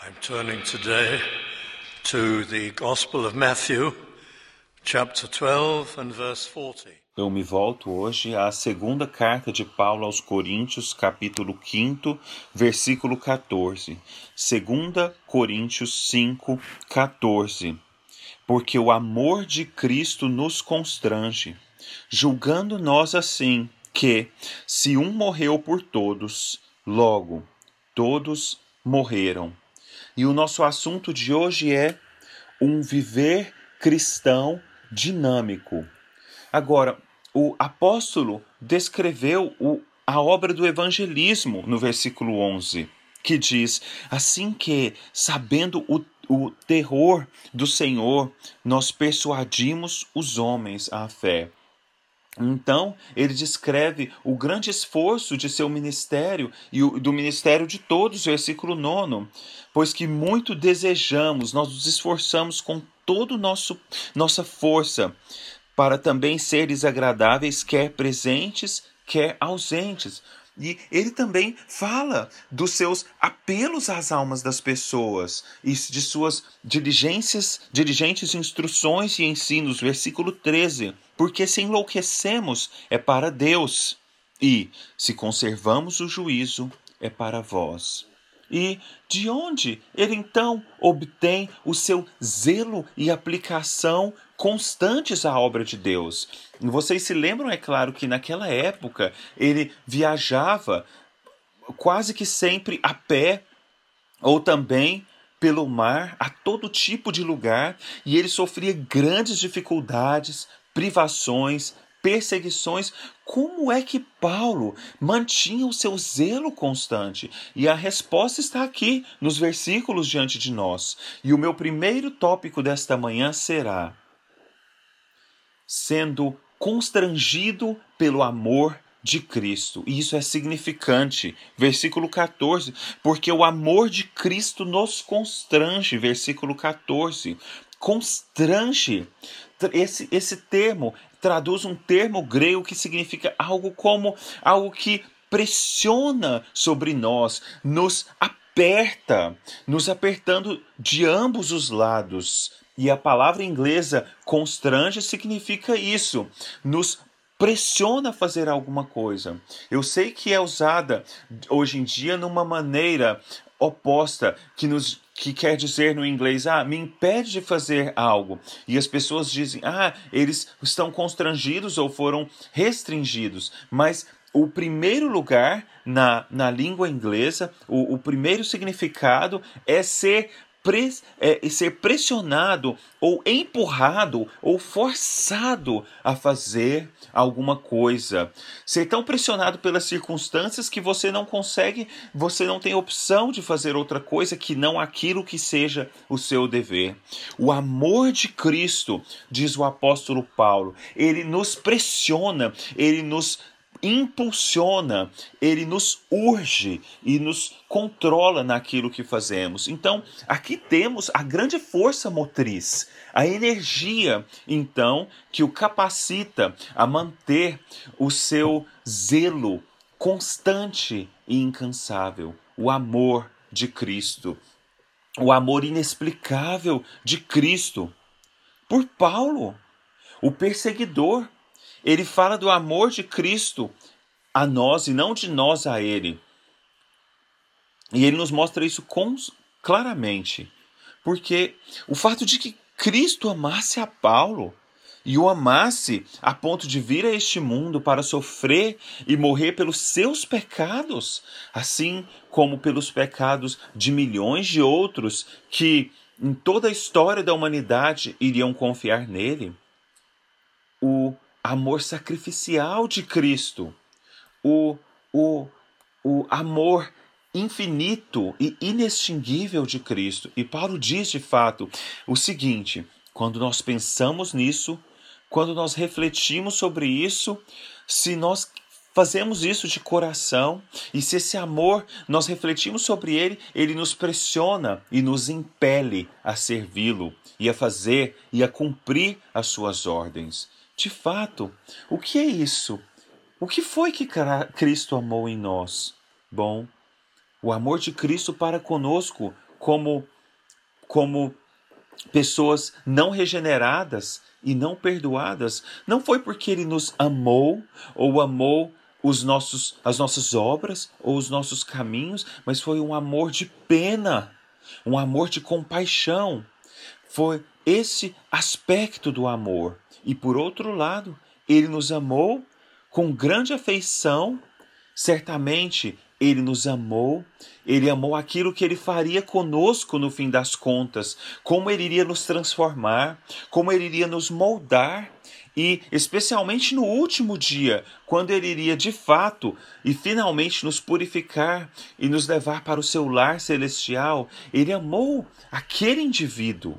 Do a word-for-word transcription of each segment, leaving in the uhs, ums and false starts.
I'm turning today to the Gospel of Matthew, chapter twelve and verse forty. Eu me volto hoje à segunda carta de Paulo aos Coríntios, capítulo cinco, versículo quatorze. Segunda Coríntios cinco, quatorze. Porque o amor de Cristo nos constrange, julgando nós assim, que, se um morreu por todos, logo todos morreram. E o nosso assunto de hoje é um viver cristão dinâmico. Agora, o apóstolo descreveu o, a obra do evangelismo no versículo onze, que diz, assim que, sabendo o, o terror do Senhor, nós persuadimos os homens à fé. Então, ele descreve o grande esforço de seu ministério e o, do ministério de todos, versículo nove. Pois que muito desejamos, nós nos esforçamos com toda nossa força para também seres agradáveis, quer presentes, quer ausentes. E ele também fala dos seus apelos às almas das pessoas e de suas diligências, diligentes instruções e ensinos, versículo treze. Porque se enlouquecemos é para Deus e se conservamos o juízo é para vós. E de onde ele então obtém o seu zelo e aplicação constantes à obra de Deus? Vocês se lembram, é claro, que naquela época ele viajava quase que sempre a pé ou também pelo mar, a todo tipo de lugar, e ele sofria grandes dificuldades, privações, perseguições. Como é que Paulo mantinha o seu zelo constante? E a resposta está aqui nos versículos diante de nós. E o meu primeiro tópico desta manhã será: sendo constrangido pelo amor de Cristo. E isso é significante. Versículo quatorze. Porque o amor de Cristo nos constrange. Versículo quatorze. Constrange. Esse, esse termo traduz um termo grego que significa algo como algo que pressiona sobre nós, nos aperta, nos apertando de ambos os lados. E a palavra inglesa constrange significa isso, nos pressiona a fazer alguma coisa. Eu sei que é usada hoje em dia numa maneira oposta, que, nos, que quer dizer no inglês, ah, me impede de fazer algo. E as pessoas dizem, ah, eles estão constrangidos ou foram restringidos. Mas o primeiro lugar na, na língua inglesa, o, o primeiro significado é ser Pre, é, ser pressionado ou empurrado ou forçado a fazer alguma coisa. Ser tão pressionado pelas circunstâncias que você não consegue, você não tem opção de fazer outra coisa que não aquilo que seja o seu dever. O amor de Cristo, diz o apóstolo Paulo, ele nos pressiona, ele nos impulsiona, ele nos urge e nos controla naquilo que fazemos. Então, aqui temos a grande força motriz, a energia, então, que o capacita a manter o seu zelo constante e incansável, o amor de Cristo, o amor inexplicável de Cristo. Por Paulo, o perseguidor, ele fala do amor de Cristo a nós e não de nós a ele. E ele nos mostra isso com, claramente. Porque o fato de que Cristo amasse a Paulo e o amasse a ponto de vir a este mundo para sofrer e morrer pelos seus pecados, assim como pelos pecados de milhões de outros que em toda a história da humanidade iriam confiar nele. O amor sacrificial de Cristo, o, o, o amor infinito e inextinguível de Cristo. E Paulo diz de fato o seguinte: quando nós pensamos nisso, quando nós refletimos sobre isso, se nós fazemos isso de coração e se esse amor nós refletimos sobre ele, ele nos pressiona e nos impele a servi-lo e a fazer e a cumprir as suas ordens. De fato, o que é isso? O que foi que Cristo amou em nós? Bom, o amor de Cristo para conosco como, como pessoas não regeneradas e não perdoadas, não foi porque ele nos amou ou amou os nossos, as nossas obras ou os nossos caminhos, mas foi um amor de pena, um amor de compaixão. Foi esse aspecto do amor. E por outro lado, ele nos amou com grande afeição. Certamente ele nos amou, ele amou aquilo que ele faria conosco no fim das contas, como ele iria nos transformar, como ele iria nos moldar, e especialmente no último dia, quando ele iria de fato e finalmente nos purificar e nos levar para o seu lar celestial. Ele amou aquele indivíduo.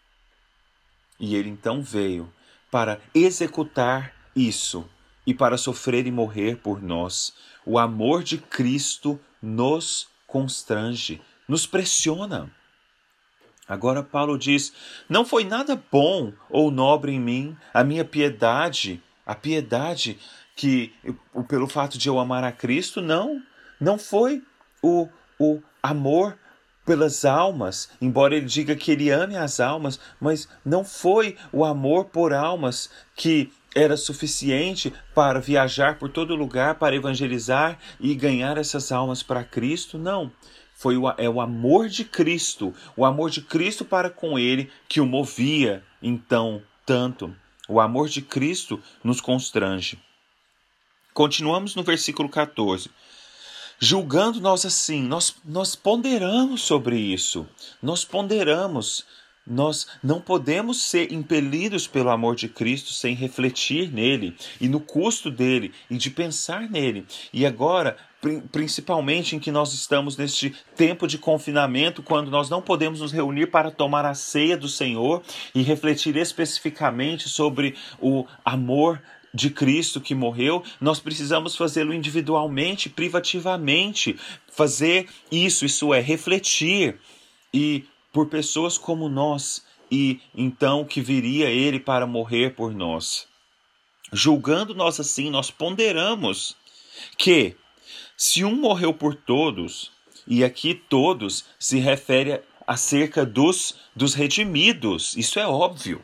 E ele então veio para executar isso e para sofrer e morrer por nós. O amor de Cristo nos constrange, nos pressiona. Agora Paulo diz, não foi nada bom ou nobre em mim, a minha piedade, a piedade que, pelo fato de eu amar a Cristo, não, não foi o, o amor pelas almas, embora ele diga que ele ame as almas, mas não foi o amor por almas que era suficiente para viajar por todo lugar, para evangelizar e ganhar essas almas para Cristo, não. Foi o, é o amor de Cristo, o amor de Cristo para com ele que o movia, então, tanto. O amor de Cristo nos constrange. Continuamos no versículo catorze. Julgando nós assim, nós, nós ponderamos sobre isso, nós ponderamos, nós não podemos ser impelidos pelo amor de Cristo sem refletir nele e no custo dele e de pensar nele. E agora, principalmente em que nós estamos neste tempo de confinamento, quando nós não podemos nos reunir para tomar a ceia do Senhor e refletir especificamente sobre o amor de Cristo que morreu, nós precisamos fazê-lo individualmente, privativamente, fazer isso, isso é, refletir, e por pessoas como nós, e então que viria ele para morrer por nós. Julgando nós assim, nós ponderamos que se um morreu por todos, e aqui todos se refere acerca dos, dos redimidos, isso é óbvio.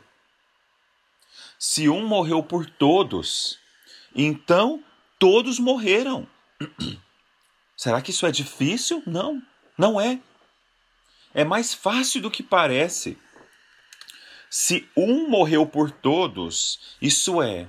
Se um morreu por todos, então todos morreram. Será que isso é difícil? Não, não é. É mais fácil do que parece. Se um morreu por todos, isso é,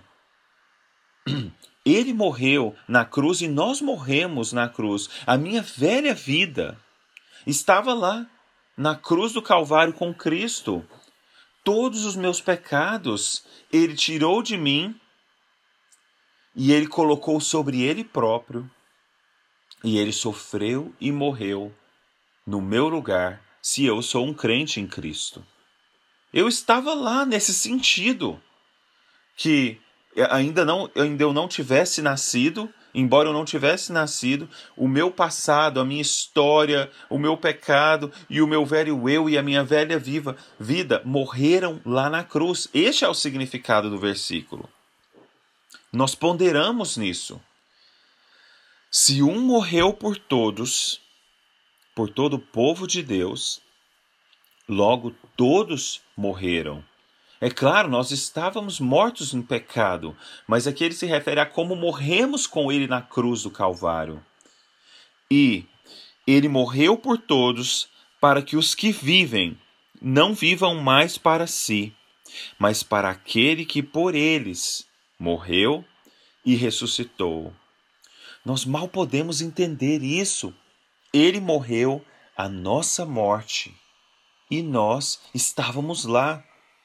ele morreu na cruz e nós morremos na cruz. A minha velha vida estava lá, na cruz do Calvário com Cristo. Todos os meus pecados ele tirou de mim e ele colocou sobre ele próprio. E ele sofreu e morreu no meu lugar, se eu sou um crente em Cristo. Eu estava lá nesse sentido, que ainda, não, ainda eu não tivesse nascido, embora eu não tivesse nascido, o meu passado, a minha história, o meu pecado e o meu velho eu e a minha velha viva vida morreram lá na cruz. Este é o significado do versículo. Nós ponderamos nisso. Se um morreu por todos, por todo o povo de Deus, logo todos morreram. É claro, nós estávamos mortos em pecado, mas aqui ele se refere a como morremos com ele na cruz do Calvário. E ele morreu por todos para que os que vivem não vivam mais para si, mas para aquele que por eles morreu e ressuscitou. Nós mal podemos entender isso. Ele morreu a nossa morte e nós estávamos lá.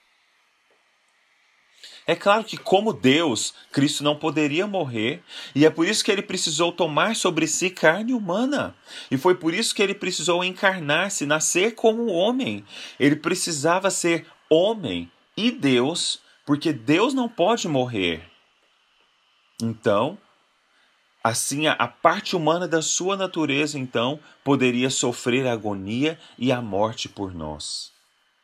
É claro que, como Deus, Cristo não poderia morrer, e é por isso que ele precisou tomar sobre si carne humana. E foi por isso que ele precisou encarnar-se, nascer como um homem. Ele precisava ser homem e Deus, porque Deus não pode morrer. Então, assim, a parte humana da sua natureza, então, poderia sofrer a agonia e a morte por nós.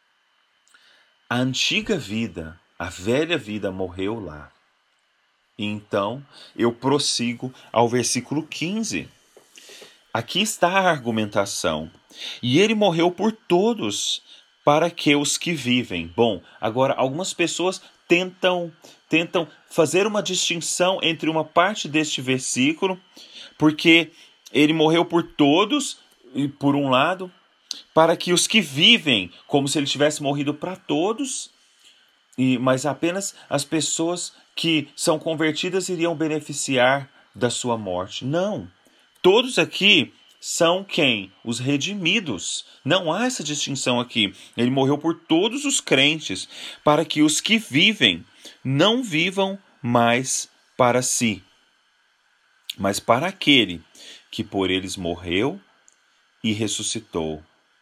A antiga vida, a velha vida morreu lá. E então, eu prossigo ao versículo quinze. Aqui está a argumentação. E ele morreu por todos, para que os que vivem. Bom, agora algumas pessoas tentam, tentam fazer uma distinção entre uma parte deste versículo, porque ele morreu por todos, e por um lado, para que os que vivem, como se ele tivesse morrido para todos, e, mas apenas as pessoas que são convertidas iriam beneficiar da sua morte. Não. Todos aqui são quem? Os redimidos. Não há essa distinção aqui. Ele morreu por todos os crentes, para que os que vivem não vivam mais para si, mas para aquele que por eles morreu e ressuscitou.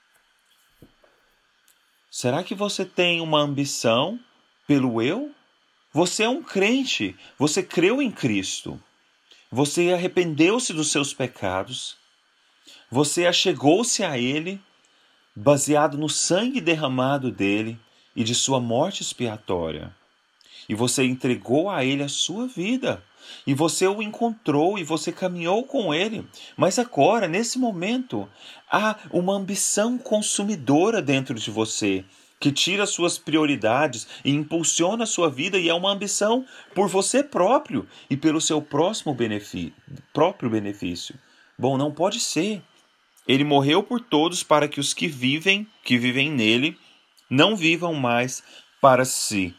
Será que você tem uma ambição pelo eu? Você é um crente, você creu em Cristo, você arrependeu-se dos seus pecados, você achegou-se a Ele, baseado no sangue derramado dele e de sua morte expiatória. E você entregou a Ele a sua vida. E você o encontrou e você caminhou com Ele. Mas agora, nesse momento, há uma ambição consumidora dentro de você, que tira suas prioridades e impulsiona a sua vida, e é uma ambição por você próprio e pelo seu próximo benefício, próprio benefício. Bom, não pode ser. Ele morreu por todos para que os que vivem, que vivem nele, não vivam mais para si,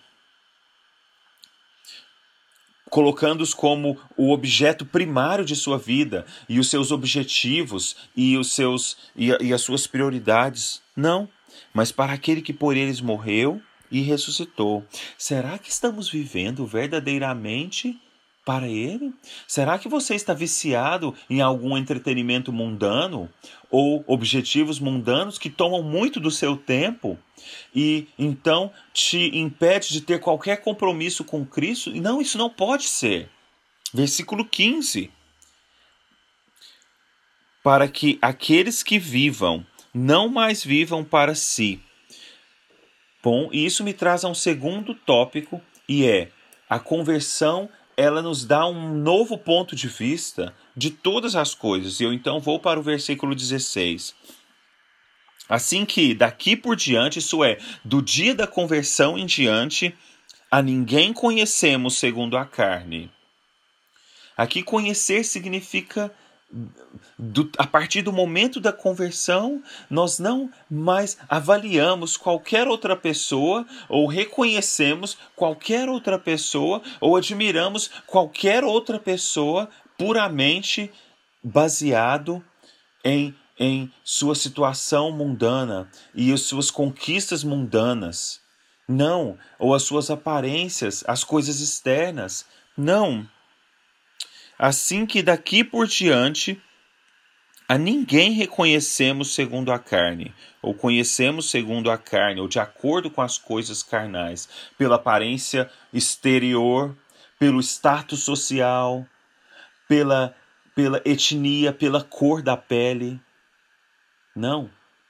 colocando-os como o objeto primário de sua vida e os seus objetivos e, os seus, e, a, e as suas prioridades. Não, mas para aquele que por eles morreu e ressuscitou. Será que estamos vivendo verdadeiramente para Ele? Será que você está viciado em algum entretenimento mundano ou objetivos mundanos que tomam muito do seu tempo e então te impede de ter qualquer compromisso com Cristo? Não, isso não pode ser. Versículo quinze. Para que aqueles que vivam não mais vivam para si. Bom, e isso me traz a um segundo tópico, e é a conversão. Ela nos dá um novo ponto de vista de todas as coisas. E eu então vou para o versículo dezesseis. Assim que daqui por diante, isso é, do dia da conversão em diante, a ninguém conhecemos segundo a carne. Aqui conhecer significa, do, a partir do momento da conversão, nós não mais avaliamos qualquer outra pessoa, ou reconhecemos qualquer outra pessoa, ou admiramos qualquer outra pessoa puramente baseado em, em sua situação mundana e as suas conquistas mundanas. Não, ou as suas aparências, as coisas externas. Não. Assim que daqui por diante, a ninguém reconhecemos segundo a carne, ou conhecemos segundo a carne, ou de acordo com as coisas carnais, pela aparência exterior, pelo status social, pela, pela etnia, pela cor da pele. Não.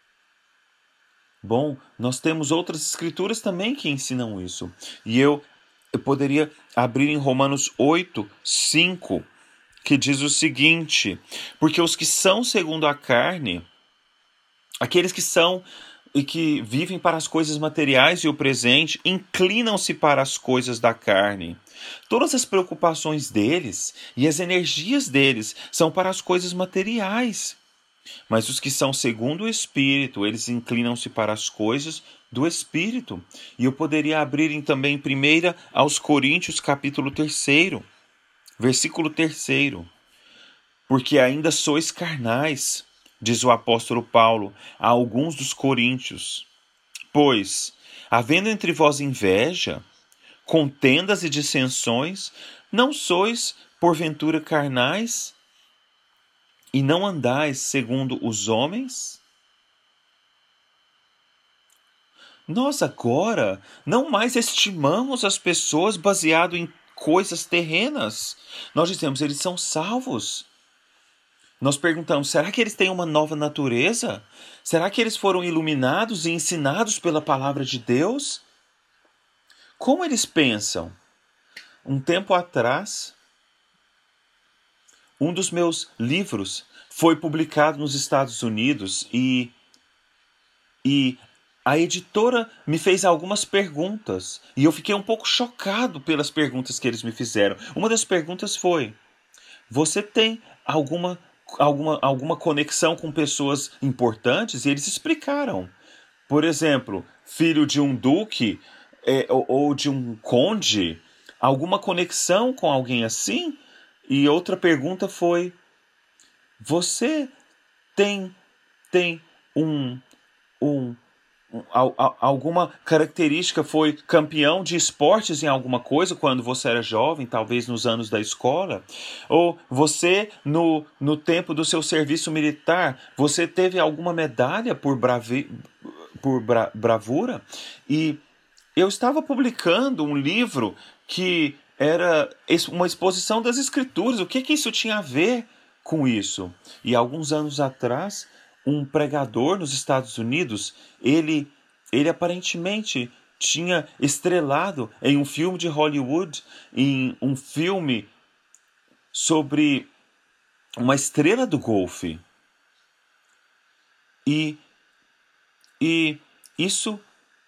Bom, nós temos outras escrituras também que ensinam isso. E eu, eu poderia abrir em Romanos oito, cinco, que diz o seguinte: porque os que são segundo a carne, aqueles que são e que vivem para as coisas materiais e o presente, inclinam-se para as coisas da carne. Todas as preocupações deles e as energias deles são para as coisas materiais. Mas os que são segundo o Espírito, eles inclinam-se para as coisas do Espírito. E eu poderia abrir também primeiro aos Coríntios, capítulo três, versículo três. Porque ainda sois carnais, diz o apóstolo Paulo a alguns dos coríntios. Pois, havendo entre vós inveja, contendas e dissensões, não sois, porventura, carnais, e não andais segundo os homens? Nós agora não mais estimamos as pessoas baseado em coisas terrenas. Nós dizemos, eles são salvos. Nós perguntamos, será que eles têm uma nova natureza? Será que eles foram iluminados e ensinados pela palavra de Deus? Como eles pensam? Um tempo atrás, um dos meus livros foi publicado nos Estados Unidos e e a editora me fez algumas perguntas e eu fiquei um pouco chocado pelas perguntas que eles me fizeram. Uma das perguntas foi: você tem alguma, alguma, alguma conexão com pessoas importantes? E eles explicaram. Por exemplo, filho de um duque é, ou, ou de um conde, alguma conexão com alguém assim? E outra pergunta foi: você tem, tem um, um, um, alguma característica, foi campeão de esportes em alguma coisa quando você era jovem, talvez nos anos da escola? Ou você, no, no tempo do seu serviço militar, você teve alguma medalha por, bravi, por bra, bravura? E eu estava publicando um livro que era uma exposição das escrituras. O que, que isso tinha a ver com isso? E alguns anos atrás, um pregador nos Estados Unidos, ele, ele aparentemente tinha estrelado em um filme de Hollywood, em um filme sobre uma estrela do golfe. E, e isso...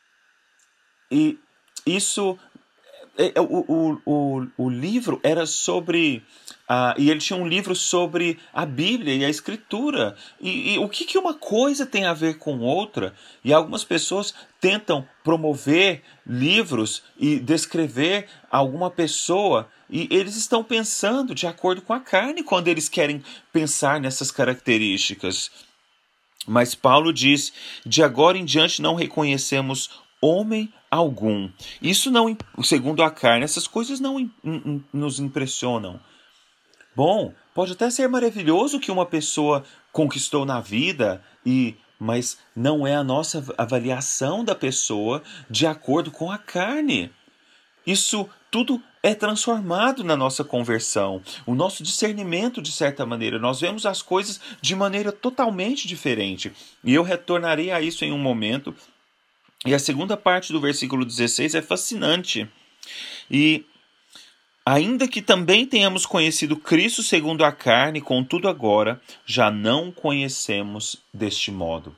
E isso, o, o, o, o livro era sobre, uh, e ele tinha um livro sobre a Bíblia e a Escritura. E, e o que, que uma coisa tem a ver com outra? E algumas pessoas tentam promover livros e descrever alguma pessoa, e eles estão pensando de acordo com a carne quando eles querem pensar nessas características. Mas Paulo diz: de agora em diante não reconhecemos homem algum. Isso não, segundo a carne, essas coisas não in, in, nos impressionam. Bom, pode até ser maravilhoso que uma pessoa conquistou na vida, e, mas não é a nossa avaliação da pessoa de acordo com a carne. Isso tudo é transformado na nossa conversão. O nosso discernimento, de certa maneira, nós vemos as coisas de maneira totalmente diferente. E eu retornarei a isso em um momento. E a segunda parte do versículo dezesseis é fascinante. E ainda que também tenhamos conhecido Cristo segundo a carne, contudo agora já não conhecemos deste modo.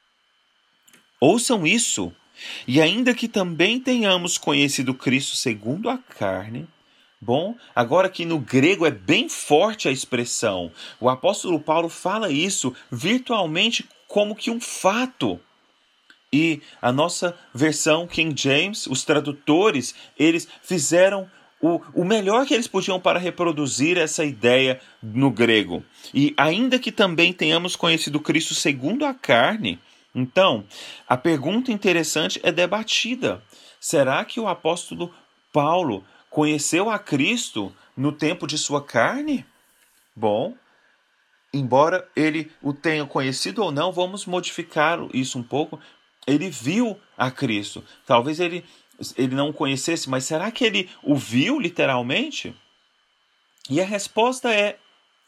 Ouçam isso. E ainda que também tenhamos conhecido Cristo segundo a carne... Bom, agora que no grego é bem forte a expressão. O apóstolo Paulo fala isso virtualmente como que um fato. E a nossa versão King James, os tradutores, eles fizeram o, o melhor que eles podiam para reproduzir essa ideia no grego. E ainda que também tenhamos conhecido Cristo segundo a carne, então, a pergunta interessante é debatida. Será que o apóstolo Paulo conheceu a Cristo no tempo de sua carne? Bom, embora ele o tenha conhecido ou não, vamos modificar isso um pouco. Ele viu a Cristo. Talvez ele, ele não o conhecesse, mas será que ele o viu literalmente? E a resposta é: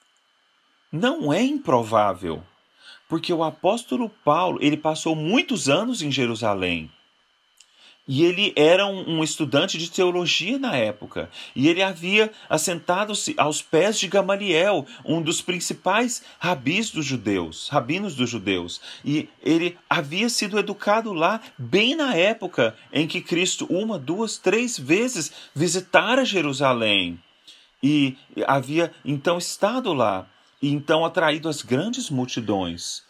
não é improvável. Porque o apóstolo Paulo, ele passou muitos anos em Jerusalém. E ele era um, um estudante de teologia na época. E ele havia assentado-se aos pés de Gamaliel, um dos principais rabis dos judeus, rabinos dos judeus. E ele havia sido educado lá bem na época em que Cristo, uma, duas, três vezes, visitara Jerusalém. E havia então estado lá. E então atraído as grandes multidões.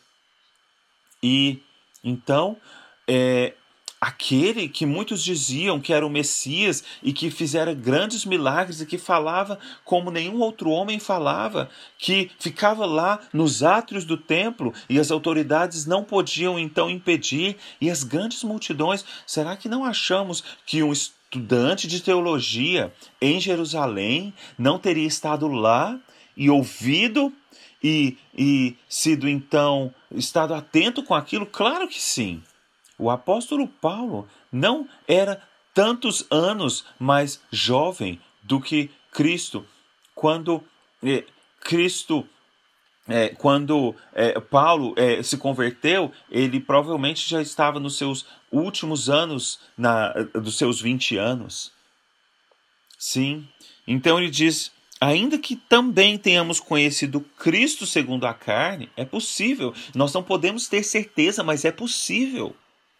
E então... É, aquele que muitos diziam que era o Messias e que fizera grandes milagres e que falava como nenhum outro homem falava, que ficava lá nos átrios do templo e as autoridades não podiam então impedir, e as grandes multidões. Será que não achamos que um estudante de teologia em Jerusalém não teria estado lá e ouvido e, e sido então, estado atento com aquilo? Claro que sim. O apóstolo Paulo não era tantos anos mais jovem do que Cristo. Quando eh, Cristo, eh, quando eh, Paulo eh, se converteu, ele provavelmente já estava nos seus últimos anos, na, dos seus vinte anos. Sim. Então ele diz: ainda que também tenhamos conhecido Cristo segundo a carne, é possível. Nós não podemos ter certeza, mas é possível.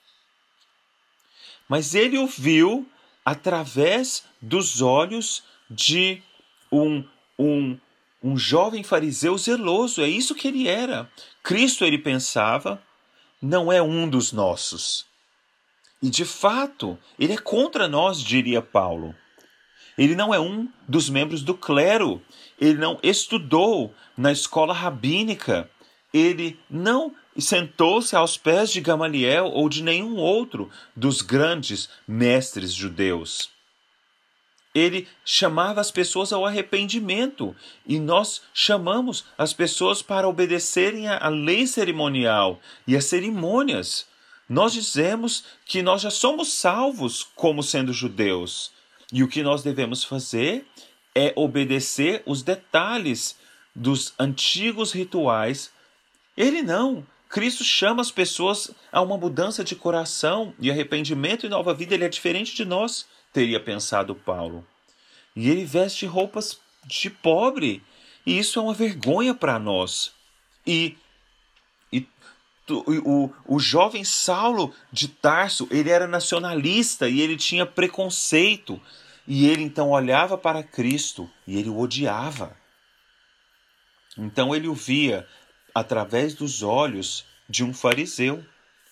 Mas ele o viu através dos olhos de um, um, um jovem fariseu zeloso. É isso que ele era. Cristo, ele pensava, não é um dos nossos. E de fato, ele é contra nós, diria Paulo. Ele não é um dos membros do clero. Ele não estudou na escola rabínica. Ele não sentou-se aos pés de Gamaliel ou de nenhum outro dos grandes mestres judeus. Ele chamava as pessoas ao arrependimento e nós chamamos as pessoas para obedecerem à lei cerimonial e às cerimônias. Nós dizemos que nós já somos salvos como sendo judeus. E o que nós devemos fazer é obedecer os detalhes dos antigos rituais. Ele não. Cristo chama as pessoas a uma mudança de coração e arrependimento e nova vida. Ele é diferente de nós, teria pensado Paulo. E ele veste roupas de pobre. E isso é uma vergonha para nós. E, e o, o jovem Saulo de Tarso, ele era nacionalista e ele tinha preconceito. E ele então olhava para Cristo e ele o odiava. Então ele o via através dos olhos de um fariseu.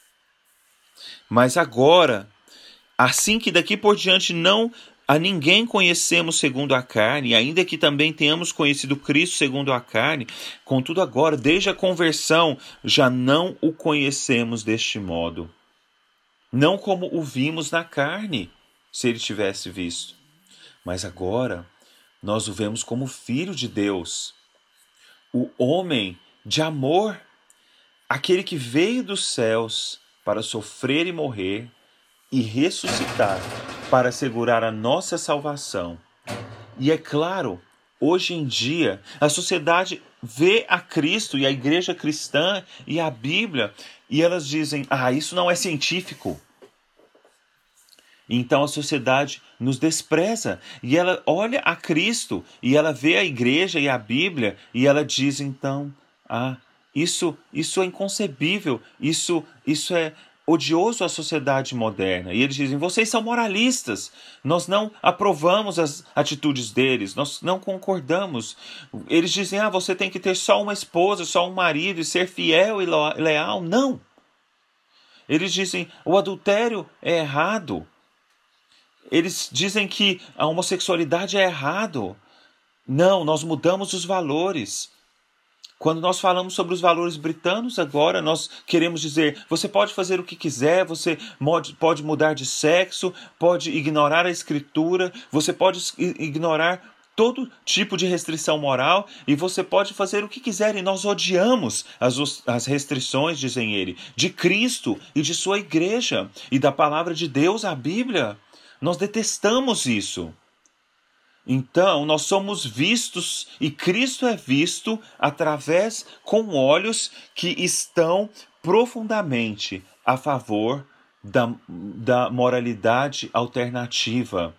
Mas agora, assim que daqui por diante não a ninguém conhecemos segundo a carne, ainda que também tenhamos conhecido Cristo segundo a carne, contudo agora, desde a conversão, já não o conhecemos deste modo. Não como o vimos na carne, se ele tivesse visto. Mas agora, nós o vemos como Filho de Deus, o homem de amor, aquele que veio dos céus para sofrer e morrer e ressuscitar para assegurar a nossa salvação. E é claro, hoje em dia, a sociedade vê a Cristo e a igreja cristã e a Bíblia e elas dizem, ah, isso não é científico. Então a sociedade nos despreza e ela olha a Cristo e ela vê a igreja e a Bíblia e ela diz então, ah, isso, isso é inconcebível, isso, isso é odioso à sociedade moderna. E eles dizem, vocês são moralistas, nós não aprovamos as atitudes deles, nós não concordamos. Eles dizem, ah, você tem que ter só uma esposa, só um marido e ser fiel e leal. Não. Eles dizem, o adultério é errado. Eles dizem que a homossexualidade é errado. Não, nós mudamos os valores. Quando nós falamos sobre os valores britanos agora, nós queremos dizer, você pode fazer o que quiser, você pode mudar de sexo, pode ignorar a escritura, você pode ignorar todo tipo de restrição moral e você pode fazer o que quiser. E nós odiamos as, as restrições, dizem ele, de Cristo e de sua igreja e da palavra de Deus, a Bíblia. Nós detestamos isso. Então, nós somos vistos, e Cristo é visto através com olhos que estão profundamente a favor da, da moralidade alternativa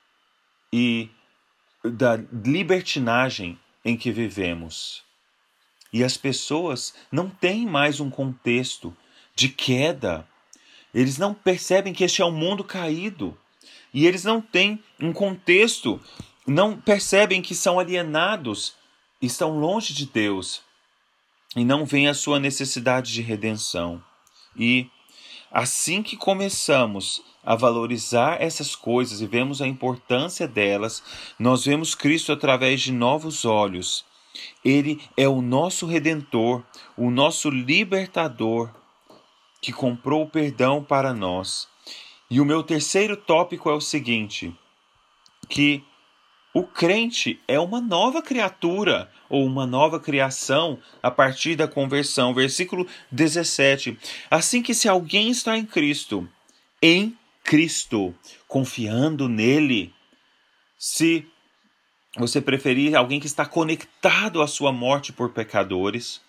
e da libertinagem em que vivemos. E as pessoas não têm mais um contexto de queda. Eles não percebem que este é um mundo caído. E eles não têm um contexto, não percebem que são alienados, estão longe de Deus e não veem a sua necessidade de redenção. E assim que começamos a valorizar essas coisas e vemos a importância delas, nós vemos Cristo através de novos olhos. Ele é o nosso Redentor, o nosso Libertador, que comprou o perdão para nós. E o meu terceiro tópico é o seguinte, que o crente é uma nova criatura ou uma nova criação a partir da conversão. Versículo dezessete. Assim que se alguém está em Cristo, em Cristo, confiando nele, se você preferir alguém que está conectado à sua morte por pecadores,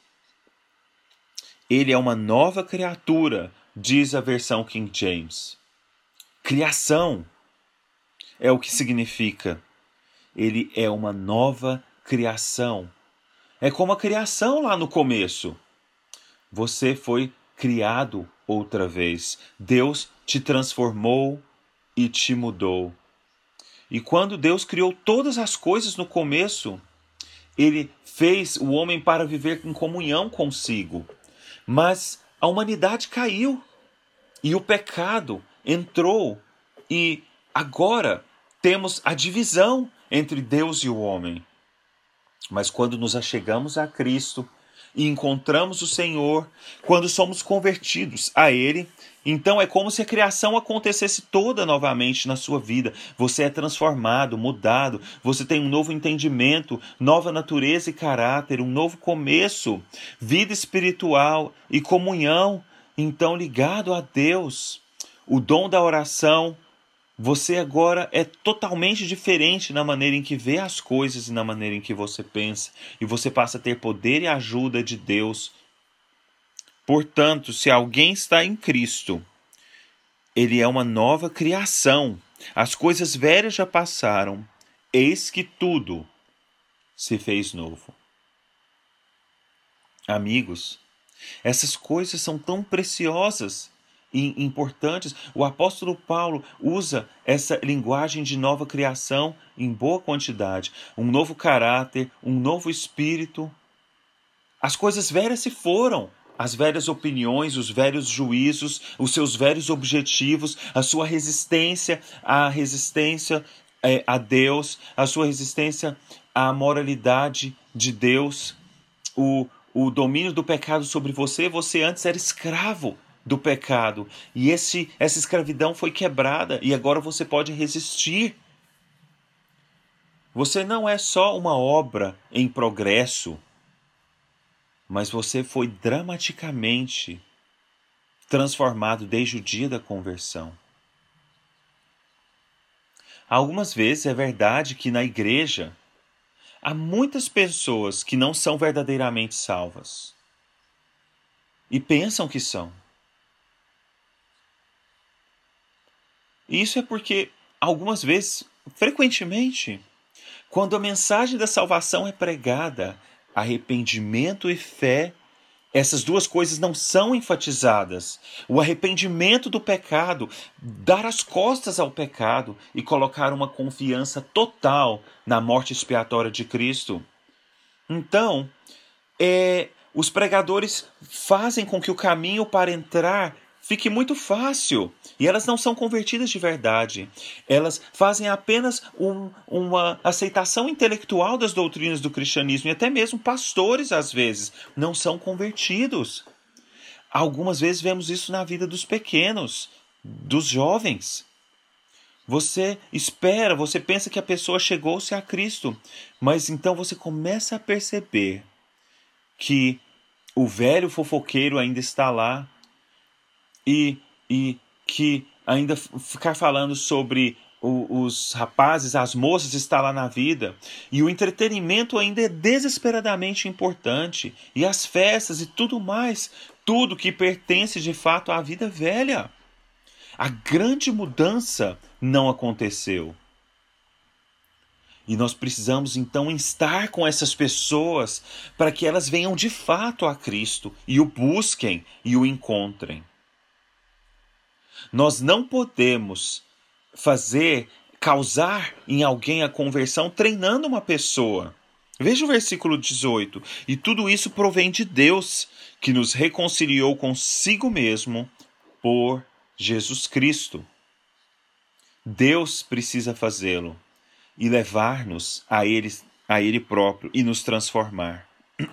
ele é uma nova criatura, diz a versão King James. Criação é o que significa. ele é uma nova criação. É como a criação lá no começo. Você foi criado outra vez. Deus te transformou e te mudou. E quando Deus criou todas as coisas no começo, Ele fez o homem para viver em comunhão consigo. Mas a humanidade caiu e o pecado entrou e agora temos a divisão entre Deus e o homem. Mas quando nos achegamos a Cristo e encontramos o Senhor, quando somos convertidos a Ele, então é como se a criação acontecesse toda novamente na sua vida. Você é transformado, mudado, você tem um novo entendimento, nova natureza e caráter, um novo começo, vida espiritual e comunhão, então ligado a Deus. O dom da oração, você agora é totalmente diferente na maneira em que vê as coisas e na maneira em que você pensa. E você passa a ter poder e ajuda de Deus. Portanto, se alguém está em Cristo, ele é uma nova criação. As coisas velhas já passaram. Eis que tudo se fez novo. Amigos, essas coisas são tão preciosas e importantes. O apóstolo Paulo usa essa linguagem de nova criação em boa quantidade. Um novo caráter, um novo espírito. As coisas velhas se foram. As velhas opiniões, os velhos juízos, os seus velhos objetivos, a sua resistência à resistência é, a Deus, a sua resistência à moralidade de Deus, o, o domínio do pecado sobre você. Você antes era escravo do pecado e esse, essa escravidão foi quebrada e agora você pode resistir. Você não é só uma obra em progresso, mas você foi dramaticamente transformado desde o dia da conversão. Algumas vezes é verdade que na igreja há muitas pessoas que não são verdadeiramente salvas e pensam que são. E isso é porque, algumas vezes, frequentemente, quando a mensagem da salvação é pregada, arrependimento e fé, essas duas coisas não são enfatizadas. O arrependimento do pecado, dar as costas ao pecado e colocar uma confiança total na morte expiatória de Cristo. Então, é, os pregadores fazem com que o caminho para entrar fique muito fácil. E elas não são convertidas de verdade. Elas fazem apenas um, uma aceitação intelectual das doutrinas do cristianismo. E até mesmo pastores, às vezes, não são convertidos. Algumas vezes vemos isso na vida dos pequenos, dos jovens. Você espera, você pensa que a pessoa chegou-se a Cristo. Mas então você começa a perceber que o velho fofoqueiro ainda está lá. E, e que ainda ficar falando sobre o, os rapazes, as moças está lá na vida. E o entretenimento ainda é desesperadamente importante. E as festas e tudo mais. Tudo que pertence de fato à vida velha. A grande mudança não aconteceu. E nós precisamos então estar com essas pessoas para que elas venham de fato a Cristo e o busquem e o encontrem. Nós não podemos fazer, causar em alguém a conversão treinando uma pessoa. Veja o versículo dezoito. E tudo isso provém de Deus, que nos reconciliou consigo mesmo por Jesus Cristo. Deus precisa fazê-lo e levar-nos a Ele, a Ele próprio e nos transformar.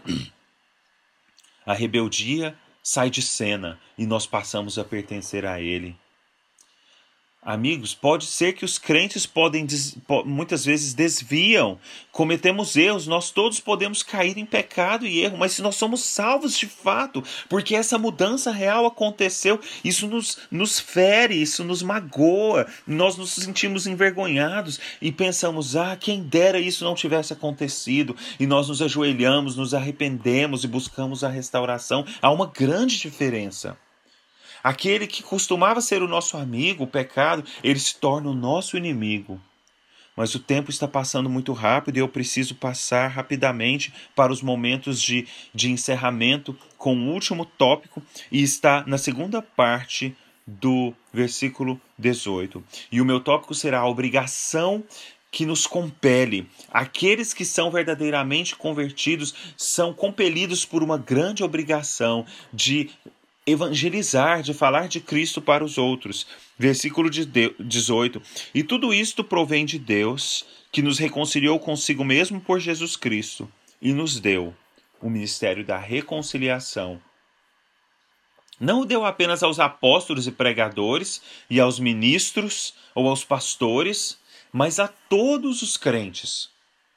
A rebeldia sai de cena e nós passamos a pertencer a Ele. Amigos, pode ser que os crentes podem muitas vezes desviam, cometemos erros, nós todos podemos cair em pecado e erro, mas se nós somos salvos de fato, porque essa mudança real aconteceu, isso nos, nos fere, isso nos magoa, nós nos sentimos envergonhados e pensamos, ah, quem dera isso não tivesse acontecido, e nós nos ajoelhamos, nos arrependemos e buscamos a restauração. Há uma grande diferença. Aquele que costumava ser o nosso amigo, o pecado, ele se torna o nosso inimigo. mas o tempo está passando muito rápido e eu preciso passar rapidamente para os momentos de, de encerramento com o último tópico, e está na segunda parte do versículo dezoito. E o meu tópico será a obrigação que nos compele. Aqueles que são verdadeiramente convertidos são compelidos por uma grande obrigação de evangelizar, de falar de Cristo para os outros. Versículo dezoito. E tudo isto provém de Deus, que nos reconciliou consigo mesmo por Jesus Cristo e nos deu o ministério da reconciliação. Não o deu apenas aos apóstolos e pregadores e aos ministros ou aos pastores, mas a todos os crentes.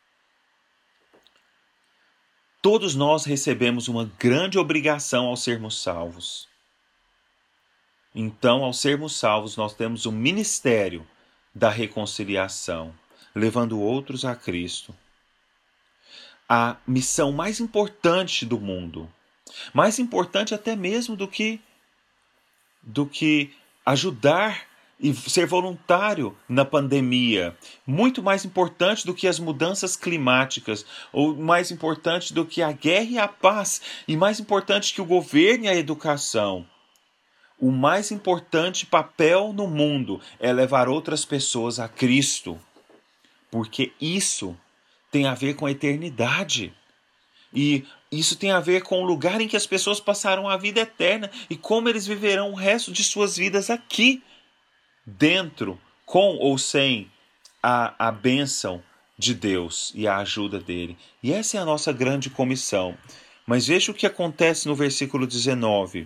Todos nós recebemos uma grande obrigação ao sermos salvos. Então, ao sermos salvos, nós temos o ministério da reconciliação, levando outros a Cristo. A missão mais importante do mundo, mais importante até mesmo do que, do que ajudar e ser voluntário na pandemia, muito mais importante do que as mudanças climáticas, ou mais importante do que a guerra e a paz, e mais importante que o governo e a educação. O mais importante papel no mundo é levar outras pessoas a Cristo, porque isso tem a ver com a eternidade. E isso tem a ver com o lugar em que as pessoas passaram a vida eterna e como eles viverão o resto de suas vidas aqui, dentro, com ou sem a, a bênção de Deus e a ajuda dele. E essa é a nossa grande comissão. Mas veja o que acontece no versículo dezenove.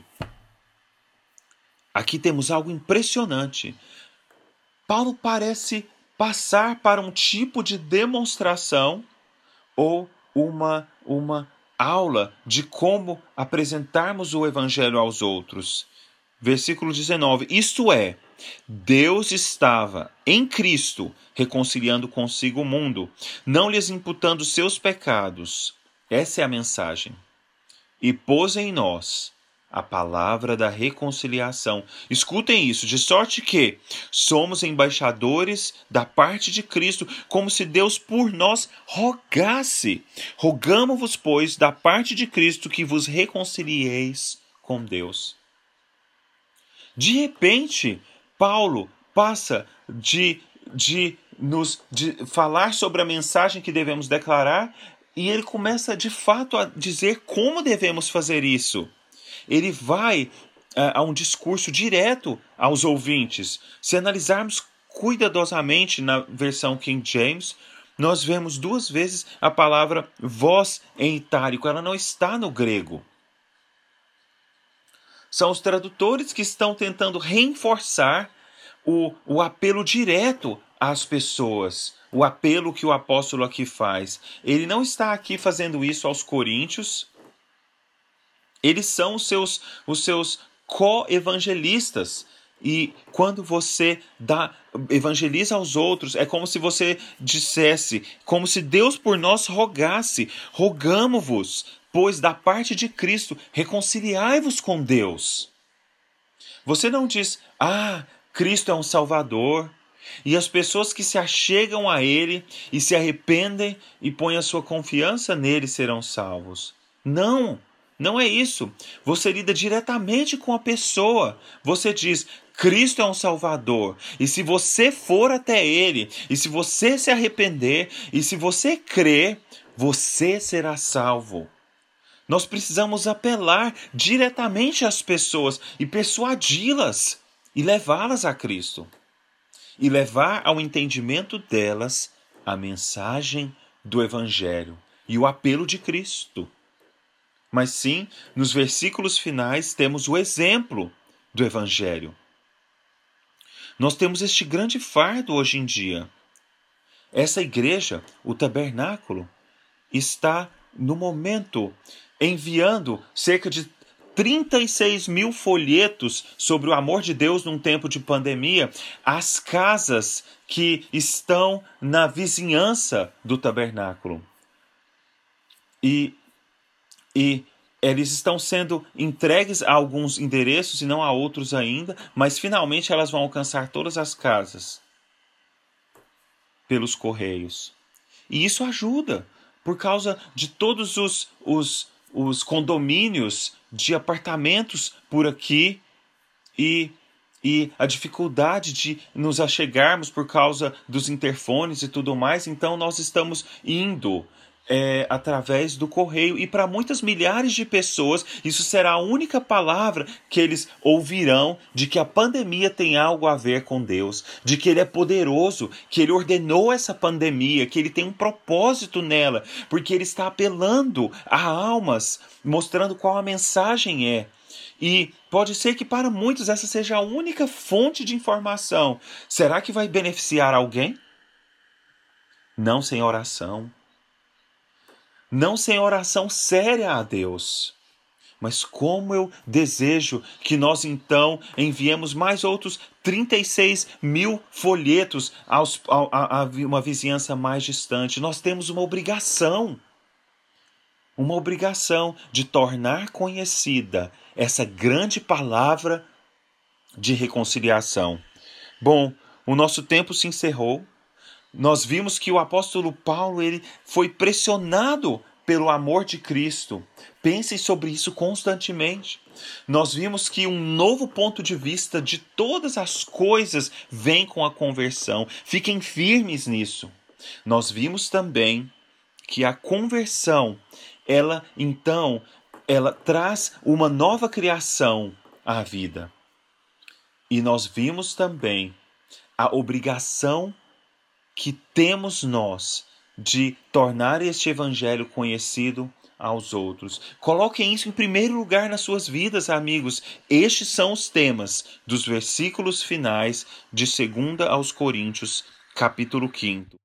Aqui temos algo impressionante. Paulo parece passar para um tipo de demonstração ou uma, uma aula de como apresentarmos o evangelho aos outros. Versículo dezenove. Isto é, Deus estava em Cristo reconciliando consigo o mundo, não lhes imputando seus pecados. Essa é a mensagem. E pôs em nós a palavra da reconciliação. Escutem isso, de sorte que somos embaixadores da parte de Cristo, como se Deus por nós rogasse. Rogamo-vos, pois, da parte de Cristo, que vos reconcilieis com Deus. De repente, Paulo passa de, de, nos, de falar sobre a mensagem que devemos declarar e ele começa de fato a dizer como devemos fazer isso. Ele vai uh, a um discurso direto aos ouvintes. Se analisarmos cuidadosamente na versão King James, nós vemos duas vezes a palavra vós em itálico. Ela não está no grego. São os tradutores que estão tentando reforçar o, o apelo direto às pessoas, o apelo que o apóstolo aqui faz. Ele não está aqui fazendo isso aos coríntios. Eles são os seus, os seus co-evangelistas. E quando você dá, evangeliza aos outros, é como se você dissesse, como se Deus por nós rogasse, rogamo-vos, pois da parte de Cristo, reconciliai-vos com Deus. Você não diz, ah, Cristo é um Salvador, e as pessoas que se achegam a Ele e se arrependem e põem a sua confiança nele serão salvos. Não, não é isso. Você lida diretamente com a pessoa. Você diz, Cristo é um Salvador, e se você for até Ele, e se você se arrepender, e se você crer, você será salvo. Nós precisamos apelar diretamente às pessoas e persuadi-las e levá-las a Cristo. E levar ao entendimento delas a mensagem do Evangelho e o apelo de Cristo. Mas sim, nos versículos finais temos o exemplo do Evangelho. Nós temos este grande fardo hoje em dia. Essa igreja, o tabernáculo, está no momento enviando cerca de trinta e seis mil folhetos sobre o amor de Deus num tempo de pandemia às casas que estão na vizinhança do tabernáculo. E, e eles estão sendo entregues a alguns endereços e não a outros ainda, mas finalmente elas vão alcançar todas as casas. pelos correios. E isso ajuda, por causa de todos os, os, os condomínios de apartamentos por aqui e, e a dificuldade de nos achegarmos por causa dos interfones e tudo mais. Então nós estamos indo É, através do correio, e para muitas milhares de pessoas isso será a única palavra que eles ouvirão de que a pandemia tem algo a ver com Deus, de que Ele é poderoso, que Ele ordenou essa pandemia, que Ele tem um propósito nela, porque Ele está apelando a almas, mostrando qual a mensagem é. E pode ser que para muitos essa seja a única fonte de informação. Será que vai beneficiar alguém? Não sem oração. Não sem oração séria a Deus. Mas como eu desejo que nós então enviemos mais outros trinta e seis mil folhetos aos, a, a uma vizinhança mais distante. Nós temos uma obrigação. Uma obrigação de tornar conhecida essa grande palavra de reconciliação. Bom, o nosso tempo se encerrou. Nós vimos que o apóstolo Paulo ele foi pressionado pelo amor de Cristo. Pensem sobre isso constantemente. Nós vimos que um novo ponto de vista de todas as coisas vem com a conversão. Fiquem firmes nisso. Nós vimos também que a conversão, ela então, ela traz uma nova criação à vida. E nós vimos também a obrigação que temos nós de tornar este evangelho conhecido aos outros. Coloquem isso em primeiro lugar nas suas vidas, amigos. Estes são os temas dos versículos finais de segunda aos Coríntios, capítulo quinto.